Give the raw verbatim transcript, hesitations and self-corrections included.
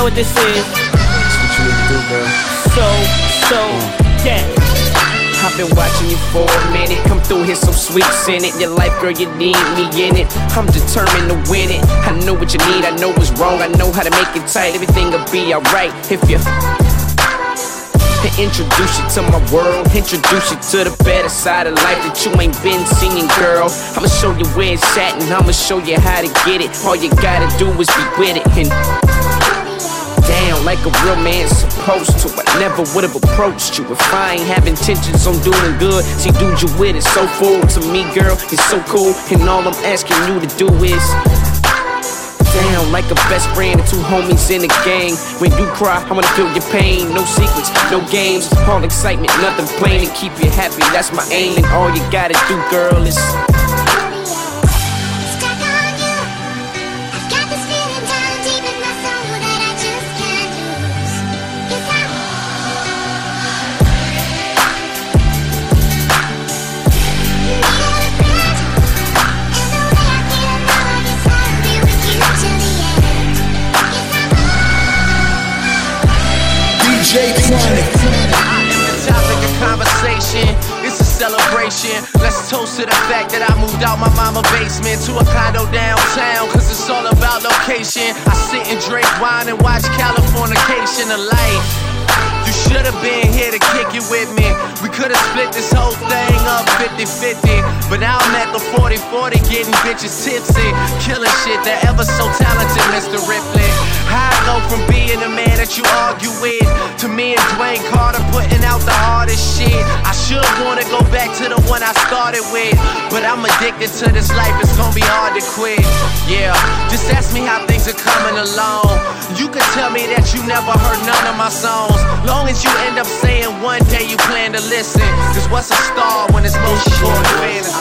know what this is? That's what you need to do, girl. So, so, yeah. I've been watching you for a minute. Come through here, some sweets in it. Your life, girl, you need me in it. I'm determined to win it. I know what you need, I know what's wrong. I know how to make it tight. Everything will be alright if you introduce you to my world. Introduce you to the better side of life that you ain't been seeing, girl. I'ma show you where it's at and I'ma show you how to get it. All you gotta do is be with it and down like a real man's supposed to. I never would've approached you if I ain't have intentions on doing good. See, dude, you with it, so full to me, girl. It's so cool, and all I'm asking you to do is down like a best friend and two homies in the gang. When you cry, I wanna feel your pain. No secrets, no games, all excitement, nothing plain. And keep you happy, that's my aim. And all you gotta do, girl, is I am the topic of conversation. It's a celebration. Let's toast to the fact that I moved out my mama's basement to a condo downtown, cause it's all about location. I sit and drink wine and watch Californication of life. You should've been here to kick it with me. We could've split this whole thing up fifty fifty. But now I'm at the forty forty getting bitches tipsy, killing shit, the ever so talented Mister Ripley. How I go from being the man that you argue with to me and Dwayne Carter putting out the hardest shit. I should wanna go back to the one I started with, but I'm addicted to this life, it's gonna be hard to quit. Yeah, just ask me how things are coming along. You could tell me that you never heard none of my songs, long as you end up saying one day you plan to listen. Cause what's a star when it's most important fantasy?